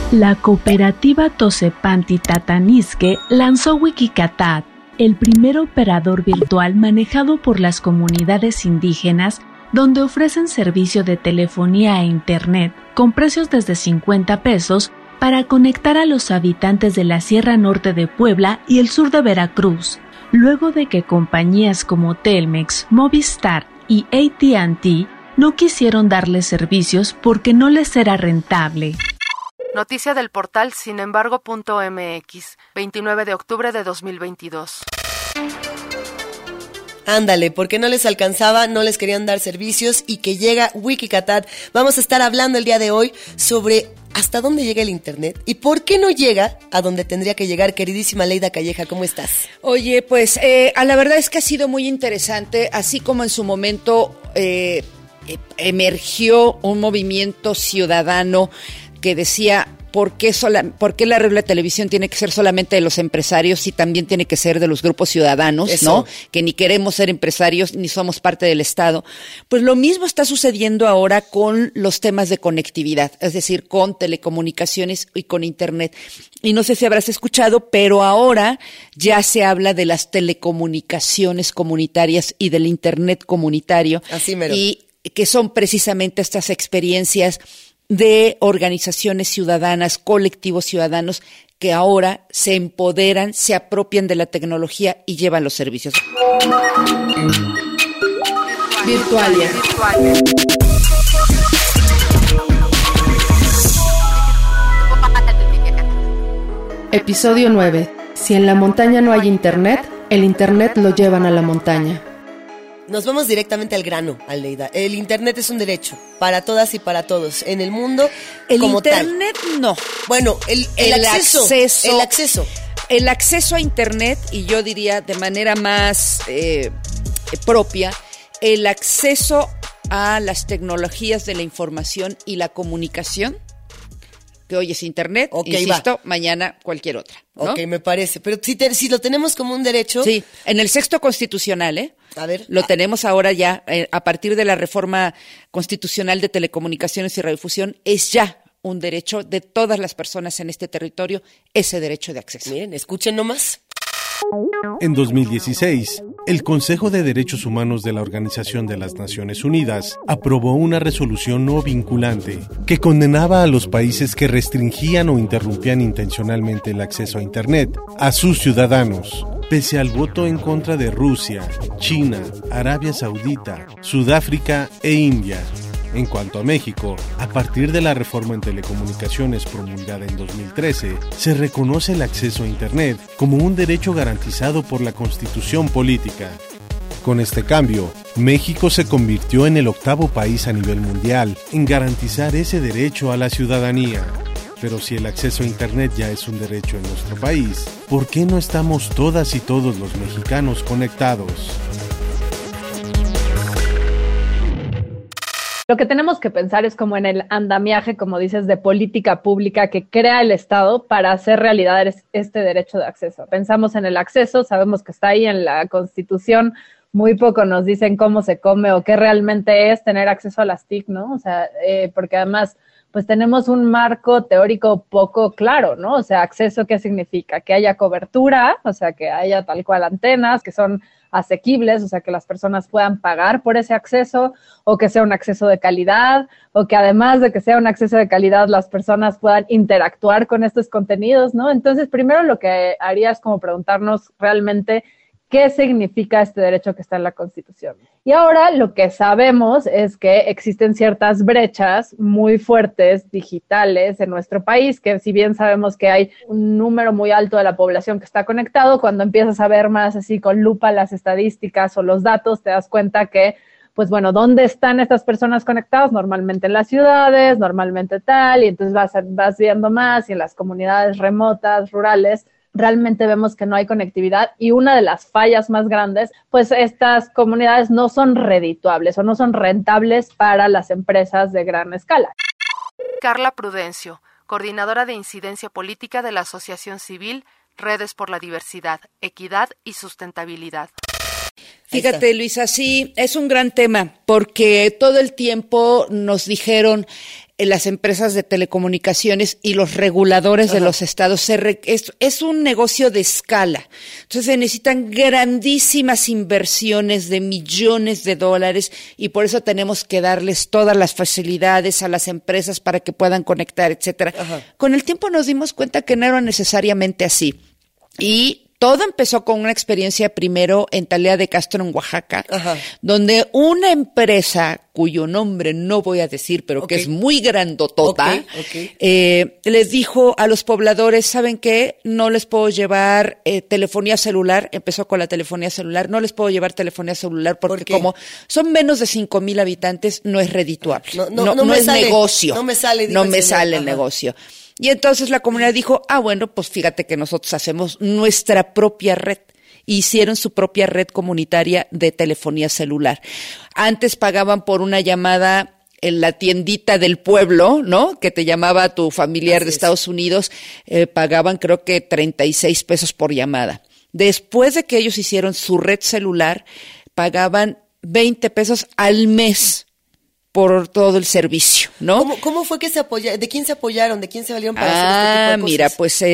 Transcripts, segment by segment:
La cooperativa Tosepanti Tatanisque lanzó Wikicatat, el primer operador virtual manejado por las comunidades indígenas, donde ofrecen servicio de telefonía e internet con precios desde 50 pesos para conectar a los habitantes de la Sierra Norte de Puebla y el sur de Veracruz, luego de que compañías como Telmex, Movistar y AT&T no quisieron darles servicios porque no les era rentable. Noticia del portal sinembargo.mx, 29 de octubre de 2022. Ándale, porque no les alcanzaba, no les querían dar servicios y que llega Wikicatat. Vamos a estar hablando el día de hoy sobre hasta dónde llega el internet y por qué no llega a donde tendría que llegar. Queridísima Leida Calleja, ¿cómo estás? Oye, pues a la verdad es que ha sido muy interesante, así como en su momento emergió un movimiento ciudadano que decía, ¿por qué la regla de televisión tiene que ser solamente de los empresarios y también tiene que ser de los grupos ciudadanos? Eso. ¿No? Que ni queremos ser empresarios ni somos parte del Estado. Pues lo mismo está sucediendo ahora con los temas de conectividad, es decir, con telecomunicaciones y con Internet. Y no sé si habrás escuchado, pero ahora ya se habla de las telecomunicaciones comunitarias y del Internet comunitario. Así mero. Y que son precisamente estas experiencias de organizaciones ciudadanas, colectivos ciudadanos que ahora se empoderan, se apropian de la tecnología y llevan los servicios. Virtualia. Episodio 9. Si en la montaña no hay internet, el internet lo llevan a la montaña. Nos vamos directamente al grano, Aleida. El internet es un derecho para todas y para todos en el mundo. El como internet tal. No. Bueno, el acceso. El acceso a internet, y yo diría de manera más propia, el acceso a las tecnologías de la información y la comunicación, que hoy es internet, okay, insisto, mañana cualquier otra, ¿no? Ok, me parece. Pero si lo tenemos como un derecho... Sí, en el sexto constitucional, A ver. Lo tenemos ahora ya, a partir de la reforma constitucional de telecomunicaciones y radiodifusión, es ya un derecho de todas las personas en este territorio, ese derecho de acceso. Miren, escuchen nomás. En 2016, el Consejo de Derechos Humanos de la Organización de las Naciones Unidas aprobó una resolución no vinculante que condenaba a los países que restringían o interrumpían intencionalmente el acceso a Internet a sus ciudadanos, pese al voto en contra de Rusia, China, Arabia Saudita, Sudáfrica e India. En cuanto a México, a partir de la reforma en telecomunicaciones promulgada en 2013, se reconoce el acceso a Internet como un derecho garantizado por la Constitución política. Con este cambio, México se convirtió en el 8º país a nivel mundial en garantizar ese derecho a la ciudadanía. Pero si el acceso a Internet ya es un derecho en nuestro país, ¿por qué no estamos todas y todos los mexicanos conectados? Lo que tenemos que pensar es como en el andamiaje, como dices, de política pública que crea el Estado para hacer realidad este derecho de acceso. Pensamos en el acceso, sabemos que está ahí en la Constitución, muy poco nos dicen cómo se come o qué realmente es tener acceso a las TIC, ¿no? O sea, porque además, pues tenemos un marco teórico poco claro, ¿no? O sea, acceso, ¿qué significa? Que haya cobertura, o sea, que haya tal cual antenas, que son asequibles, o sea, que las personas puedan pagar por ese acceso, o que sea un acceso de calidad, o que además de que sea un acceso de calidad, las personas puedan interactuar con estos contenidos, ¿no? Entonces, primero lo que haría es como preguntarnos realmente qué significa este derecho que está en la Constitución. Y ahora lo que sabemos es que existen ciertas brechas muy fuertes digitales en nuestro país, que si bien sabemos que hay un número muy alto de la población que está conectado, cuando empiezas a ver más así con lupa las estadísticas o los datos, te das cuenta que, pues bueno, ¿dónde están estas personas conectadas? Normalmente en las ciudades, normalmente tal, y entonces vas viendo más, y en las comunidades remotas, rurales, realmente vemos que no hay conectividad, y una de las fallas más grandes, pues estas comunidades no son redituables o no son rentables para las empresas de gran escala. Carla Prudencio, coordinadora de incidencia política de la Asociación Civil Redes por la Diversidad, Equidad y Sustentabilidad. Fíjate, Luisa, sí, es un gran tema, porque todo el tiempo nos dijeron, las empresas de telecomunicaciones y los reguladores de los estados. Es un negocio de escala. Entonces se necesitan grandísimas inversiones de millones de dólares y por eso tenemos que darles todas las facilidades a las empresas para que puedan conectar, etcétera. Con el tiempo nos dimos cuenta que no era necesariamente así. Y todo empezó con una experiencia primero en Talea de Castro, en Oaxaca, donde una empresa cuyo nombre no voy a decir, pero que es muy grandotota, les dijo a los pobladores, ¿saben qué? No les puedo llevar telefonía celular, empezó con la telefonía celular, no les puedo llevar telefonía celular porque como son menos de 5,000 habitantes, no es redituable, no es negocio. No me sale el negocio. Y entonces la comunidad dijo, bueno, pues fíjate que nosotros hacemos nuestra propia red. Hicieron su propia red comunitaria de telefonía celular. Antes pagaban por una llamada en la tiendita del pueblo, ¿no? Que te llamaba tu familiar de Estados Unidos, pagaban creo que 36 pesos por llamada. Después de que ellos hicieron su red celular, pagaban 20 pesos al mes por todo el servicio, ¿no? ¿Cómo fue que se apoyaron? ¿De quién se apoyaron? ¿De quién se valieron para hacer este tipo de cosas? Mira,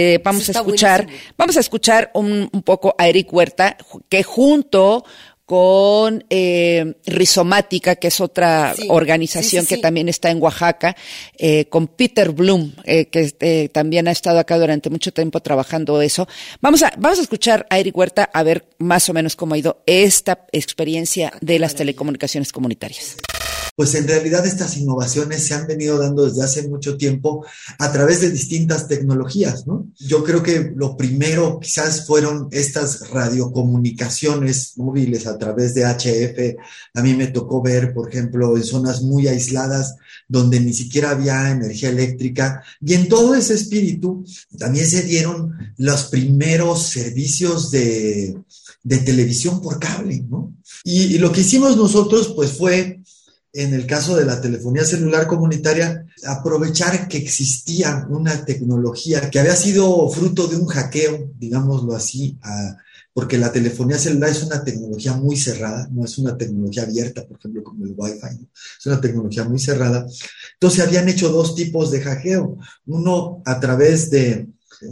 pues vamos a escuchar un poco a Eric Huerta, que junto con Rizomática, que es otra organización que también está en Oaxaca, con Peter Bloom, que también ha estado acá durante mucho tiempo trabajando eso. Vamos a escuchar a Eric Huerta a ver más o menos cómo ha ido esta experiencia de las telecomunicaciones comunitarias. Pues en realidad estas innovaciones se han venido dando desde hace mucho tiempo a través de distintas tecnologías, ¿no? Yo creo que lo primero quizás fueron estas radiocomunicaciones móviles a través de HF. A mí me tocó ver, por ejemplo, en zonas muy aisladas donde ni siquiera había energía eléctrica, y en todo ese espíritu también se dieron los primeros servicios de televisión por cable, ¿no? Y lo que hicimos nosotros pues fue, en el caso de la telefonía celular comunitaria, aprovechar que existía una tecnología que había sido fruto de un hackeo, digámoslo así, porque la telefonía celular es una tecnología muy cerrada, no es una tecnología abierta, por ejemplo, como el Wi-Fi, ¿no? Es una tecnología muy cerrada. Entonces habían hecho dos tipos de hackeo, uno a través de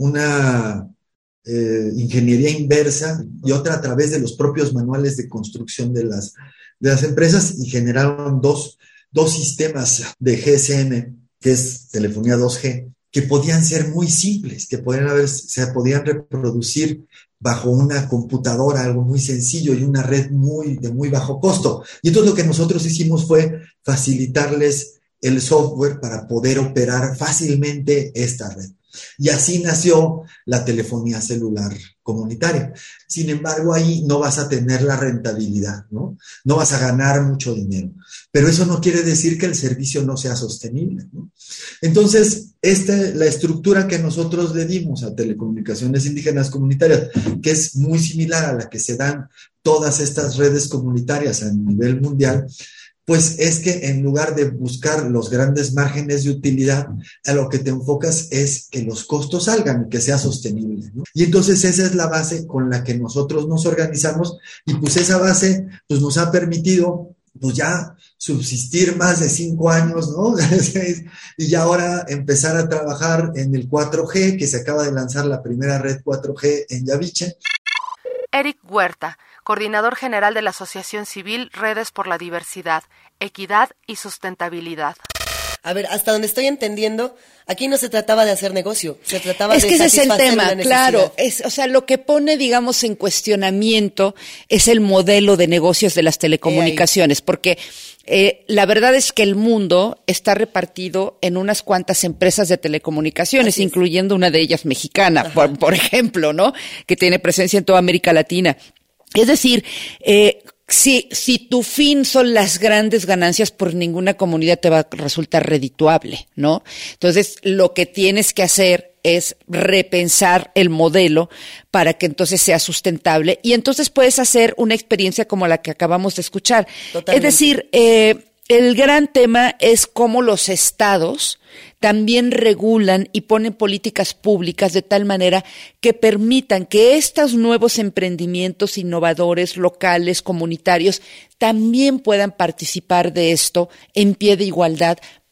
una ingeniería inversa y otra a través de los propios manuales de construcción de las empresas, y generaron dos sistemas de GSM, que es telefonía 2G, que podían ser muy simples, que se podían reproducir bajo una computadora, algo muy sencillo, y una red de muy bajo costo. Y entonces lo que nosotros hicimos fue facilitarles el software para poder operar fácilmente esta red. Y así nació la telefonía celular comunitaria. Sin embargo, ahí no vas a tener la rentabilidad, ¿no? No vas a ganar mucho dinero. Pero eso no quiere decir que el servicio no sea sostenible, ¿no? Entonces, la estructura que nosotros le dimos a telecomunicaciones indígenas comunitarias, que es muy similar a la que se dan todas estas redes comunitarias a nivel mundial, pues es que en lugar de buscar los grandes márgenes de utilidad, a lo que te enfocas es que los costos salgan y que sea sostenible, ¿no? Y entonces esa es la base con la que nosotros nos organizamos, y pues esa base pues nos ha permitido pues ya subsistir más de 5 años, ¿no? Y ya ahora empezar a trabajar en el 4G, que se acaba de lanzar la primera red 4G en Yaviche. Eric Huerta, coordinador general de la Asociación Civil Redes por la Diversidad, Equidad y Sustentabilidad. A ver, hasta donde estoy entendiendo, aquí no se trataba de hacer negocio, se trataba de satisfacer una necesidad. Es que ese es el tema, claro. O sea, lo que pone, digamos, en cuestionamiento es el modelo de negocios de las telecomunicaciones, porque la verdad es que el mundo está repartido en unas cuantas empresas de telecomunicaciones, incluyendo una de ellas mexicana, por ejemplo, ¿no? Que tiene presencia en toda América Latina. Es decir, si tu fin son las grandes ganancias, por ninguna comunidad te va a resultar redituable, ¿no? Entonces, lo que tienes que hacer es repensar el modelo para que entonces sea sustentable, y entonces puedes hacer una experiencia como la que acabamos de escuchar. Totalmente. Es decir, el gran tema es cómo los estados también regulan y ponen políticas públicas de tal manera que permitan que estos nuevos emprendimientos innovadores, locales, comunitarios, también puedan participar de esto en pie de igualdad,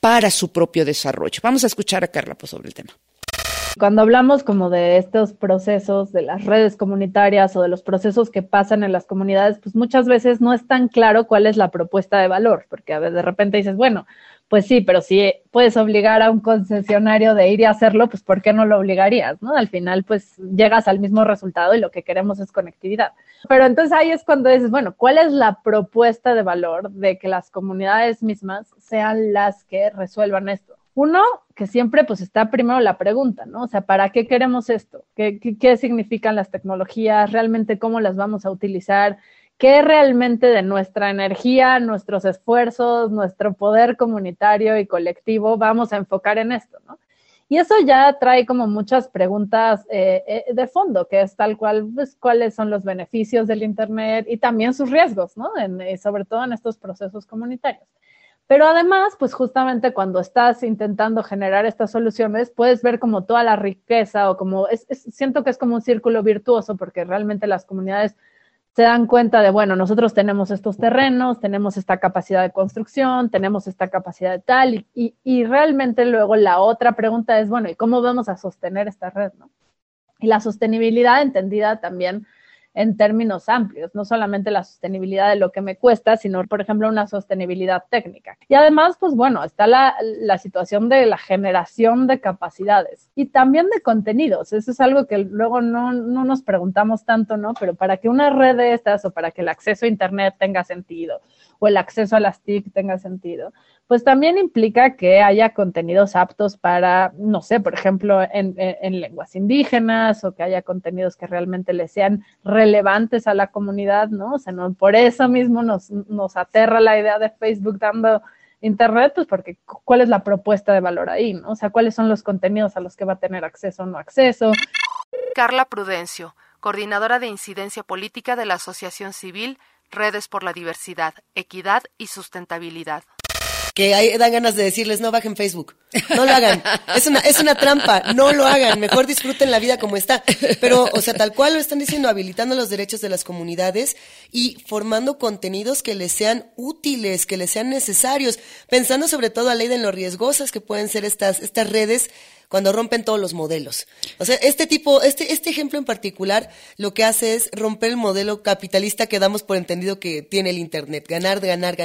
para su propio desarrollo. Vamos a escuchar a Carla sobre el tema. Cuando hablamos como de estos procesos de las redes comunitarias o de los procesos que pasan en las comunidades, pues muchas veces no es tan claro cuál es la propuesta de valor, porque a veces de repente dices, bueno, pues sí, pero si puedes obligar a un concesionario de ir y hacerlo, pues ¿por qué no lo obligarías, no? Al final, pues llegas al mismo resultado y lo que queremos es conectividad. Pero entonces ahí es cuando dices, bueno, ¿cuál es la propuesta de valor de que las comunidades mismas sean las que resuelvan esto? Uno, que siempre pues está primero la pregunta, ¿no? O sea, ¿para qué queremos esto? ¿Qué significan las tecnologías? ¿Realmente cómo las vamos a utilizar? ¿Qué realmente de nuestra energía, nuestros esfuerzos, nuestro poder comunitario y colectivo vamos a enfocar en esto, ¿no? Y eso ya trae como muchas preguntas de fondo, que es tal cual, pues, cuáles son los beneficios del Internet y también sus riesgos, ¿no? Sobre todo en estos procesos comunitarios. Pero además, pues justamente cuando estás intentando generar estas soluciones, puedes ver como toda la riqueza o como, siento que es como un círculo virtuoso porque realmente las comunidades se dan cuenta de, bueno, nosotros tenemos estos terrenos, tenemos esta capacidad de construcción, tenemos esta capacidad de tal, y realmente luego la otra pregunta es, bueno, ¿y cómo vamos a sostener esta red, no? Y la sostenibilidad entendida también en términos amplios, no solamente la sostenibilidad de lo que me cuesta, sino, por ejemplo, una sostenibilidad técnica. Y además, pues bueno, está la situación de la generación de capacidades y también de contenidos. Eso es algo que luego no nos preguntamos tanto, ¿no? Pero para que una red de estas o para que el acceso a Internet tenga sentido o el acceso a las TIC tenga sentido, pues también implica que haya contenidos aptos para, no sé, por ejemplo, en lenguas indígenas o que haya contenidos que realmente le sean relevantes a la comunidad, ¿no? O sea, no, por eso mismo nos aterra la idea de Facebook dando Internet, pues porque ¿cuál es la propuesta de valor ahí, no? O sea, ¿cuáles son los contenidos a los que va a tener acceso o no acceso? Carla Prudencio, coordinadora de incidencia política de la Asociación Civil Redes por la Diversidad, Equidad y Sustentabilidad. Que ahí dan ganas de decirles, no bajen Facebook, no lo hagan, es una trampa, no lo hagan, mejor disfruten la vida como está. Pero, o sea, tal cual lo están diciendo, habilitando los derechos de las comunidades y formando contenidos que les sean útiles, que les sean necesarios, pensando sobre todo a ley de lo riesgosas que pueden ser estas redes cuando rompen todos los modelos. O sea, este ejemplo en particular lo que hace es romper el modelo capitalista que damos por entendido que tiene el Internet. Ganar,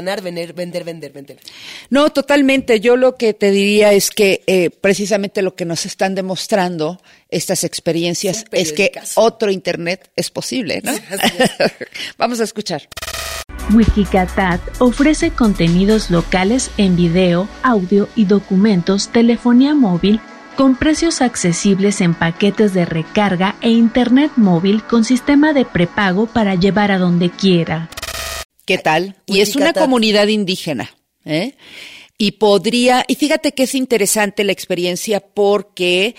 vender. No, totalmente. Yo lo que te diría es que precisamente lo que nos están demostrando estas experiencias es que otro Internet es posible, ¿no? Vamos a escuchar. Wikicatat ofrece contenidos locales en video, audio y documentos, telefonía móvil, con precios accesibles en paquetes de recarga e internet móvil con sistema de prepago para llevar a donde quiera. ¿Qué tal? Y es una comunidad indígena, ¿eh? Y fíjate que es interesante la experiencia porque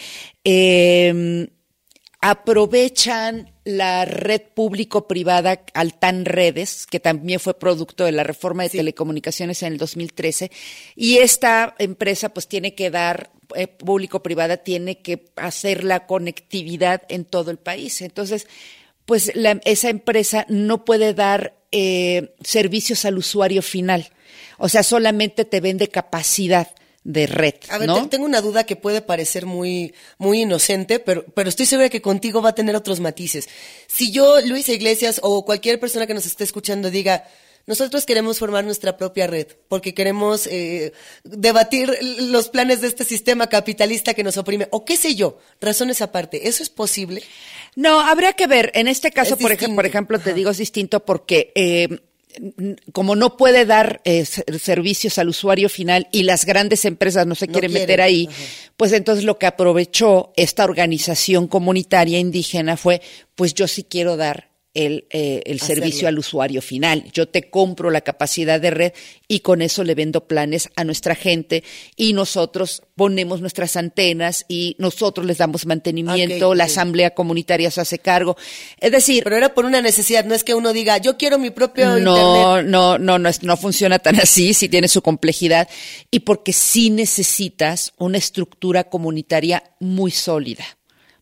aprovechan la red público-privada Altán Redes, que también fue producto de la reforma de telecomunicaciones en el 2013, y esta empresa pues tiene que dar, público-privada tiene que hacer la conectividad en todo el país. Entonces, pues esa empresa no puede dar servicios al usuario final, o sea, solamente te vende capacidad de red, a ver, ¿no? Tengo una duda que puede parecer muy, muy inocente, pero estoy segura que contigo va a tener otros matices. Si yo, Luisa Iglesias, o cualquier persona que nos esté escuchando diga, nosotros queremos formar nuestra propia red, porque queremos debatir los planes de este sistema capitalista que nos oprime, o qué sé yo, razones aparte, ¿eso es posible? No, habría que ver. En este caso, por ejemplo, te digo, es distinto porque como no puede dar servicios al usuario final y las grandes empresas no se quieren meter ahí, pues entonces lo que aprovechó esta organización comunitaria indígena fue, pues yo sí quiero dar el servicio al usuario final. Yo te compro la capacidad de red y con eso le vendo planes a nuestra gente y nosotros ponemos nuestras antenas y nosotros les damos mantenimiento, la asamblea comunitaria se hace cargo. Es decir... Pero era por una necesidad, no es que uno diga, yo quiero mi propio Internet. No funciona tan así, sí tiene su complejidad y porque sí necesitas una estructura comunitaria muy sólida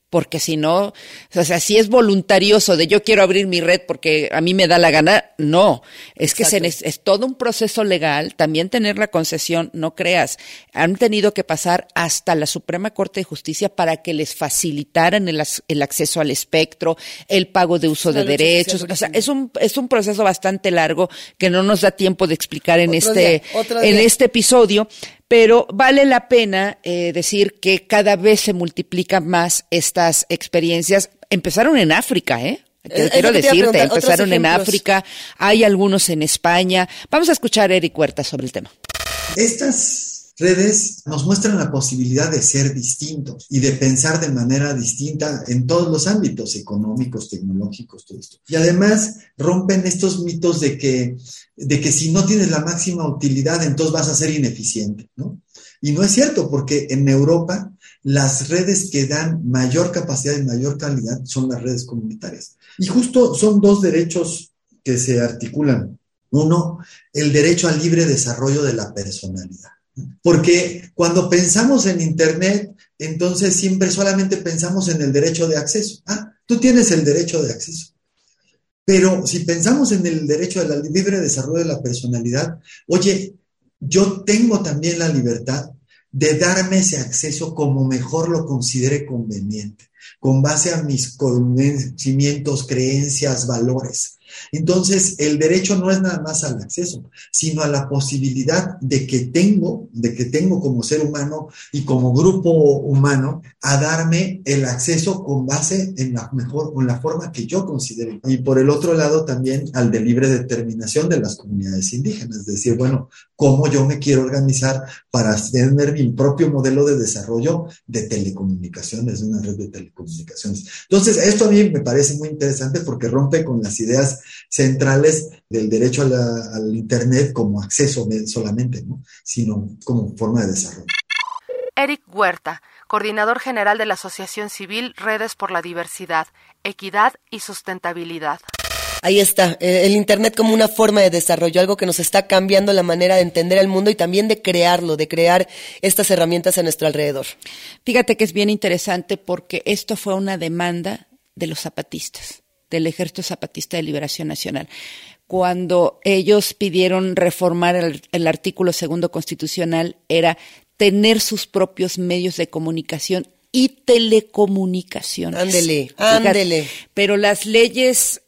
porque si no, o sea, si es voluntarioso de yo quiero abrir mi red porque a mí me da la gana, no, es que es todo un proceso legal, también tener la concesión, no creas, han tenido que pasar hasta la Suprema Corte de Justicia para que les facilitaran el acceso al espectro, el pago de uso de derechos, o sea, es un proceso bastante largo que no nos da tiempo de explicar en este episodio. Pero vale la pena decir que cada vez se multiplican más estas experiencias. Empezaron en África, quiero decirte, empezaron en África, hay algunos en España. Vamos a escuchar a Eric Huerta sobre el tema. Estas redes nos muestran la posibilidad de ser distintos y de pensar de manera distinta en todos los ámbitos económicos, tecnológicos, todo esto. Y además rompen estos mitos de que si no tienes la máxima utilidad, entonces vas a ser ineficiente, ¿no? Y no es cierto, porque en Europa las redes que dan mayor capacidad y mayor calidad son las redes comunitarias. Y justo son dos derechos que se articulan. Uno, el derecho al libre desarrollo de la personalidad. Porque cuando pensamos en Internet, entonces siempre solamente pensamos en el derecho de acceso. Tú tienes el derecho de acceso. Pero si pensamos en el derecho al libre desarrollo de la personalidad, oye, yo tengo también la libertad de darme ese acceso como mejor lo considere conveniente, con base a mis conocimientos, creencias, valores. Entonces, el derecho no es nada más al acceso, sino a la posibilidad de que tengo como ser humano y como grupo humano a darme el acceso con base en la forma que yo considere. Y por el otro lado también al de libre determinación de las comunidades indígenas, es decir, bueno, cómo yo me quiero organizar para tener mi propio modelo de desarrollo de telecomunicaciones, de una red de telecomunicaciones. Entonces, esto a mí me parece muy interesante porque rompe con las ideas centrales del derecho al Internet como acceso solamente, ¿no? Sino como forma de desarrollo. Eric Huerta, coordinador general de la Asociación Civil Redes por la Diversidad, Equidad y Sustentabilidad. Ahí está, el Internet como una forma de desarrollo, algo que nos está cambiando la manera de entender el mundo y también de crearlo, de crear estas herramientas a nuestro alrededor. Fíjate que es bien interesante porque esto fue una demanda de los zapatistas, del Ejército Zapatista de Liberación Nacional. Cuando ellos pidieron reformar el artículo 2 constitucional, era tener sus propios medios de comunicación y telecomunicaciones. Ándele. Pero las leyes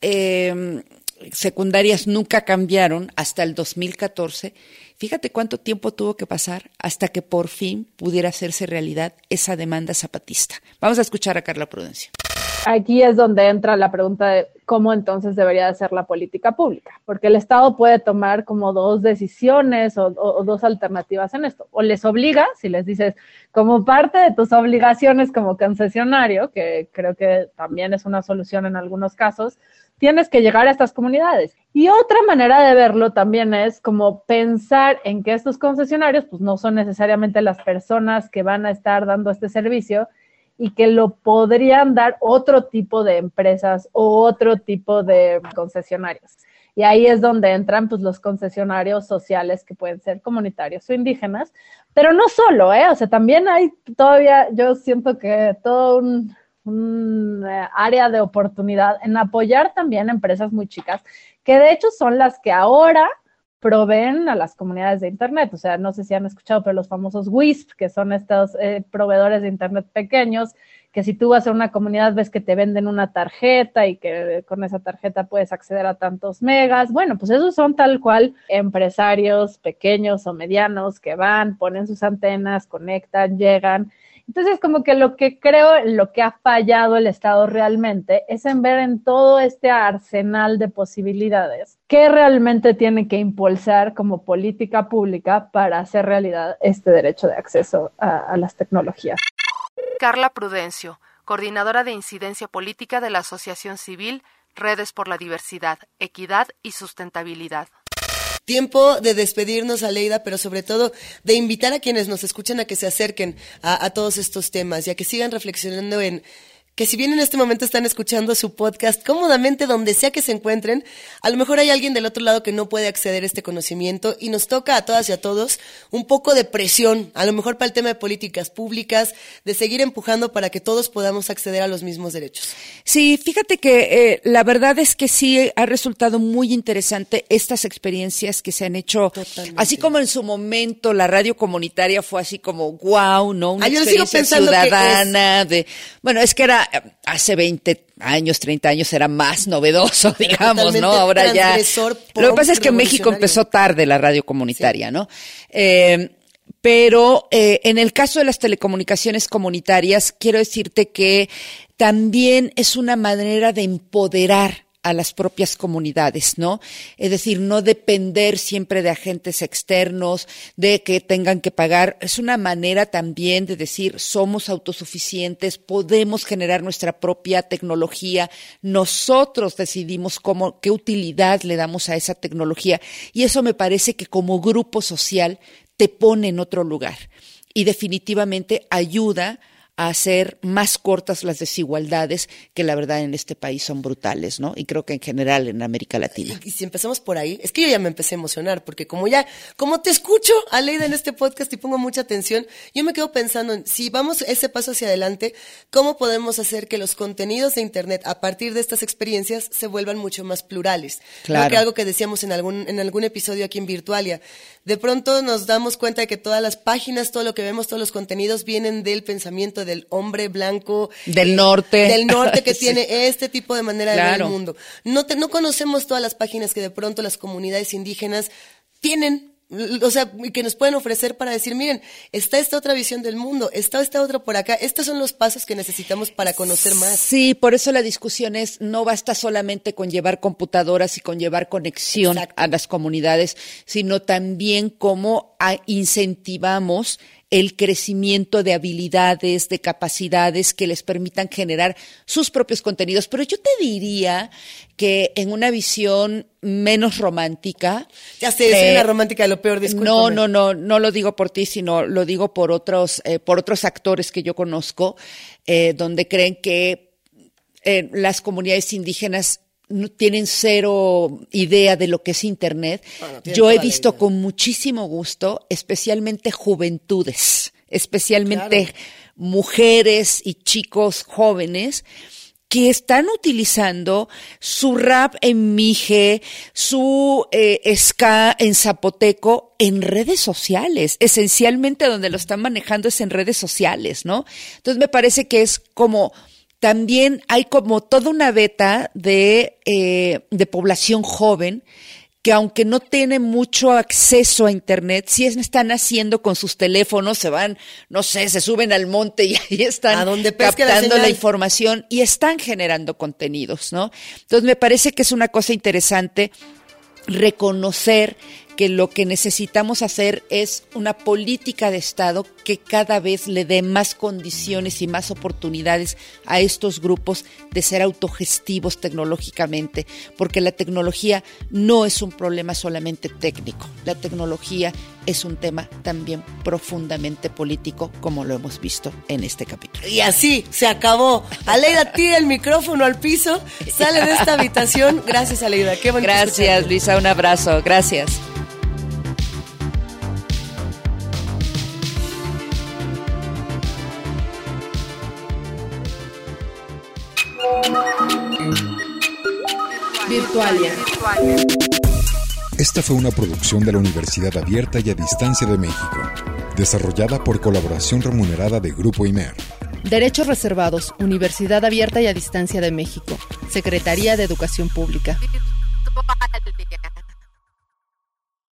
secundarias nunca cambiaron hasta el 2014. Fíjate cuánto tiempo tuvo que pasar hasta que por fin pudiera hacerse realidad esa demanda zapatista. Vamos a escuchar a Carla Prudencio. Aquí es donde entra la pregunta de cómo entonces debería de ser la política pública, porque el Estado puede tomar como dos decisiones o dos alternativas en esto. O les obliga, si les dices, como parte de tus obligaciones como concesionario, que creo que también es una solución en algunos casos, tienes que llegar a estas comunidades. Y otra manera de verlo también es como pensar en que estos concesionarios pues no son necesariamente las personas que van a estar dando este servicio, y que lo podrían dar otro tipo de empresas o otro tipo de concesionarios. Y ahí es donde entran pues los concesionarios sociales que pueden ser comunitarios o indígenas, pero no solo, o sea, también hay todavía, yo siento que todo un área de oportunidad en apoyar también empresas muy chicas, que de hecho son las que ahora proveen a las comunidades de Internet. O sea, no sé si han escuchado, pero los famosos WISP, que son estos proveedores de Internet pequeños, que si tú vas a una comunidad ves que te venden una tarjeta y que con esa tarjeta puedes acceder a tantos megas. Bueno, pues esos son tal cual empresarios pequeños o medianos que van, ponen sus antenas, conectan, llegan. Entonces, como que lo que creo, lo que ha fallado el Estado realmente es en ver en todo este arsenal de posibilidades qué realmente tiene que impulsar como política pública para hacer realidad este derecho de acceso a las tecnologías. Carla Prudencio, coordinadora de incidencia política de la Asociación Civil Redes por la Diversidad, Equidad y Sustentabilidad. Tiempo de despedirnos, Aleida, pero sobre todo de invitar a quienes nos escuchan a que se acerquen a todos estos temas y a que sigan reflexionando en que si bien en este momento están escuchando su podcast cómodamente donde sea que se encuentren, a lo mejor hay alguien del otro lado que no puede acceder a este conocimiento y nos toca a todas y a todos un poco de presión, a lo mejor para el tema de políticas públicas, de seguir empujando para que todos podamos acceder a los mismos derechos. Sí, fíjate que la verdad es que sí ha resultado muy interesante estas experiencias que se han hecho. Totalmente. Así como en su momento la radio comunitaria fue así como wow, ¿no? Una experiencia ciudadana bueno, es que era hace 20 años, 30 años era más novedoso, digamos, ¿no? Ahora ya. Lo que pasa es que en México empezó tarde la radio comunitaria, sí, ¿no? Pero en el caso de las telecomunicaciones comunitarias, quiero decirte que también es una manera de empoderar a las propias comunidades, ¿no? Es decir, no depender siempre de agentes externos, de que tengan que pagar. Es una manera también de decir, somos autosuficientes, podemos generar nuestra propia tecnología, nosotros decidimos qué utilidad le damos a esa tecnología, y eso me parece que como grupo social te pone en otro lugar y definitivamente ayuda a hacer más cortas las desigualdades que la verdad en este país son brutales, ¿no? Y creo que en general en América Latina. Y si empezamos por ahí, es que yo ya me empecé a emocionar, porque como te escucho, Aleida, en este podcast y pongo mucha atención, yo me quedo pensando en, si vamos ese paso hacia adelante, ¿cómo podemos hacer que los contenidos de Internet, a partir de estas experiencias, se vuelvan mucho más plurales? Claro. ¿No? Que algo que decíamos en algún episodio aquí en Virtualia. De pronto nos damos cuenta de que todas las páginas, todo lo que vemos, todos los contenidos vienen del pensamiento del hombre blanco del norte que sí, tiene este tipo de manera claro, de ver el mundo. No conocemos todas las páginas que de pronto las comunidades indígenas tienen, o sea, que nos pueden ofrecer para decir, miren, está esta otra visión del mundo, está esta otra por acá, estos son los pasos que necesitamos para conocer más. Sí, por eso la discusión no basta solamente con llevar computadoras y con llevar conexión a las comunidades, sino también cómo incentivamos el crecimiento de habilidades, de capacidades que les permitan generar sus propios contenidos. Pero yo te diría que en una visión menos romántica. Ya sé, soy una romántica de lo peor, discúlpame. No lo digo por ti, sino lo digo por otros actores que yo conozco, donde creen que las comunidades indígenas no tienen cero idea de lo que es Internet. Bueno, yo he visto con muchísimo gusto, especialmente juventudes, especialmente mujeres y chicos jóvenes que están utilizando su rap en mije, su ska en zapoteco en redes sociales. Esencialmente donde lo están manejando es en redes sociales, ¿no? Entonces me parece que es como... También hay como toda una beta de población joven que aunque no tiene mucho acceso a Internet, sí están haciendo con sus teléfonos, se van, no sé, se suben al monte y ahí están captando la información y están generando contenidos, ¿no? Entonces me parece que es una cosa interesante reconocer que lo que necesitamos hacer es una política de Estado que cada vez le dé más condiciones y más oportunidades a estos grupos de ser autogestivos tecnológicamente, porque la tecnología no es un problema solamente técnico, la tecnología es un tema también profundamente político, como lo hemos visto en este capítulo. Y así se acabó. Aleida tira el micrófono al piso, sale de esta habitación. Gracias, Aleida. Qué bonito. Gracias, Luisa, un abrazo. Gracias. Virtualia. Esta fue una producción de la Universidad Abierta y a Distancia de México, desarrollada por colaboración remunerada de Grupo IMER. Derechos reservados, Universidad Abierta y a Distancia de México, Secretaría de Educación Pública.